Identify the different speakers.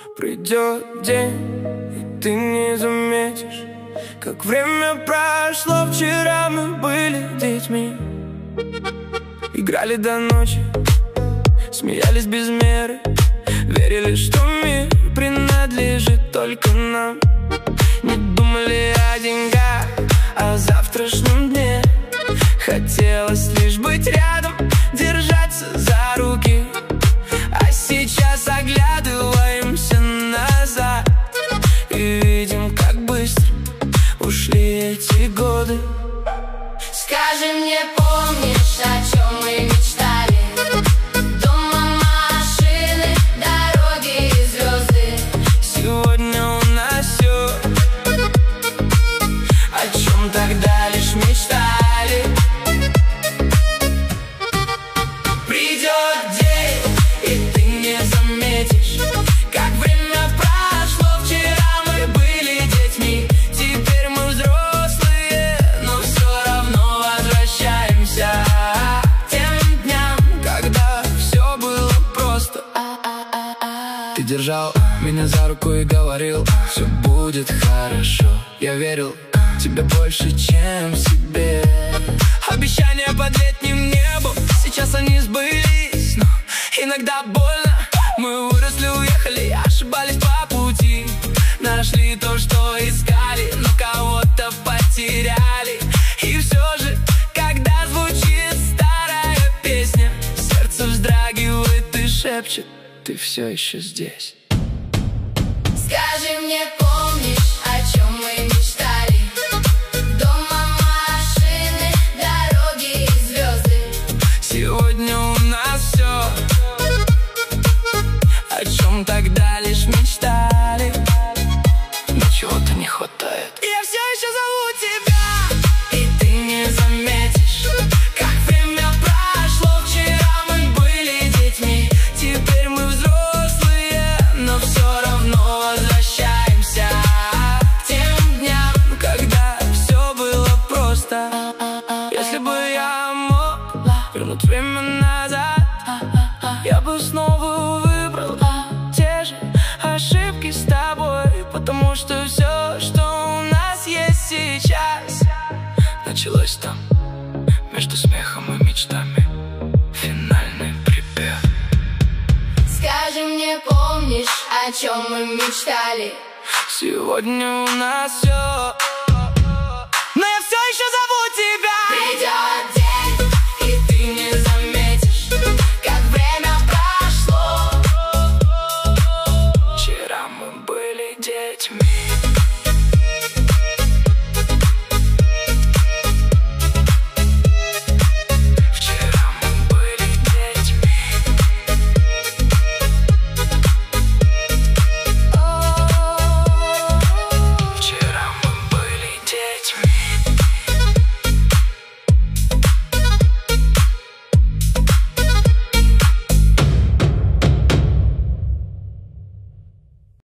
Speaker 1: Придет день, и ты не заметишь, как время прошло. Вчера мы были детьми, играли до ночи, смеялись без меры, верили, что мир принадлежит только нам. Не думали о деньгах, о завтрашнем дне. Хотелось лишь быть рядом, держаться за руки. А сейчас оглядываемся назад и видим, как быстро ушли эти годы.
Speaker 2: Скажи мне, помнишь, о чем мы мечтали? Дома, машины, дороги и звезды.
Speaker 1: Сегодня у нас все, о чем тогда лишь мечтали. Придет день, и ты не заметишь, как время прошло. Вчера мы были детьми, теперь мы взрослые, но все равно возвращаемся к тем дням, когда все было просто. Ты держал меня за руку и говорил, все будет хорошо. Я верил тебе больше, чем себе. Обещания под летним небом, сейчас они сбылись, но иногда больно. Мы выросли, уехали, ошибались по пути. Нашли то, что искали, но кого-то потеряли. И все же, когда звучит старая песня, сердце вздрагивает и шепчет: ты все еще здесь.
Speaker 2: Скажи мне, помнишь, о чем мы мечтали? Дома, машины, дороги и звезды.
Speaker 1: Сегодня у нас все, о чем тогда лишь мечтали, но чего-то не хватает. Я все еще зову тебя, и ты не заметишь, как время прошло. Вчера мы были детьми, теперь мы взрослые, но все равно возвращаемся к тем дням, когда все было просто. Если бы я мог вернуть время назад, я бы снова выбрал те же ошибки с тобой, потому что все, что у нас есть сейчас, началось там, между смехом и мечтами. Финальный припев.
Speaker 2: Скажи мне, помнишь, о чем мы мечтали?
Speaker 1: Сегодня у нас все,